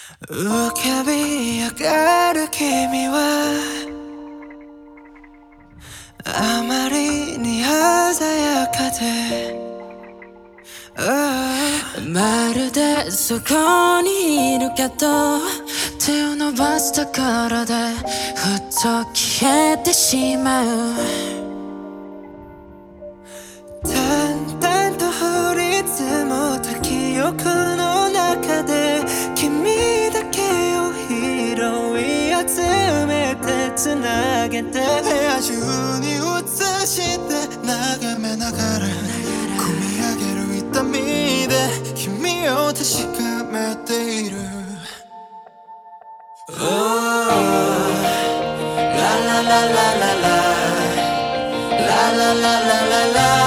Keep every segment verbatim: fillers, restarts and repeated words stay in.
浮かび上がる君はあまりに鮮やかで、oh、まるでそこにいるけど手を伸ばすところでふっと消えてしまう。淡々と降り積もった記憶の中で君だけを拾い集めてつなげて部屋中に映して眺めながら込み上げる痛みで君を確かめている。 Oh、 ララララララララララララ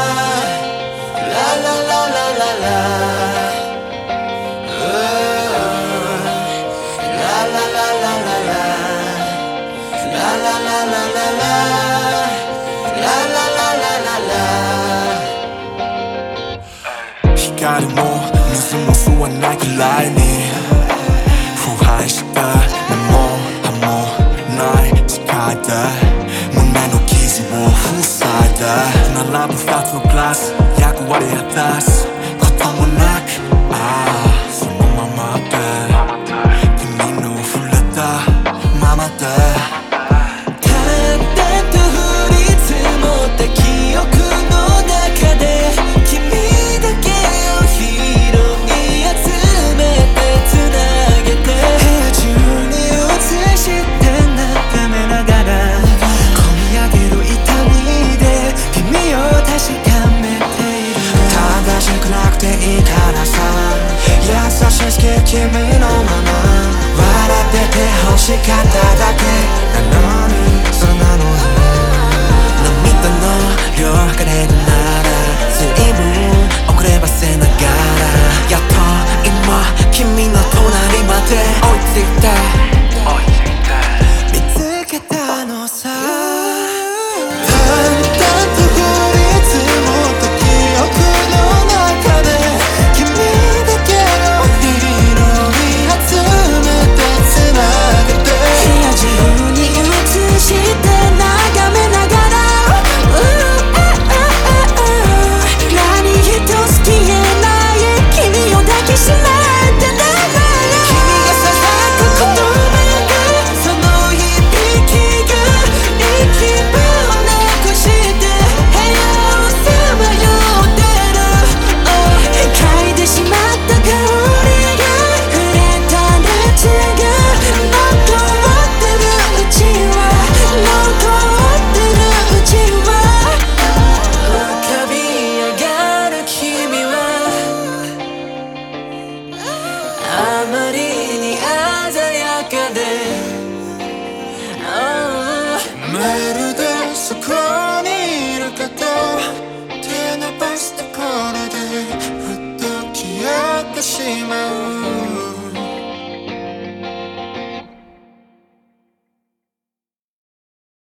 光も水も吸わないくらいに腐敗した根も葉もない世界で胸の傷を塞いで並ぶ二つのグラス役割果たすこともなく、ああそのままで君の触れたままで君のまま笑ってて欲しかっただけなのにそうなのに涙の量測れるなら随分遅ればせながらやっと今君の隣まで追いついて見つけたのさ。あまりに鮮やかで、oh、まるでそこにいるけど手伸ばすところでふっと消えてしまう。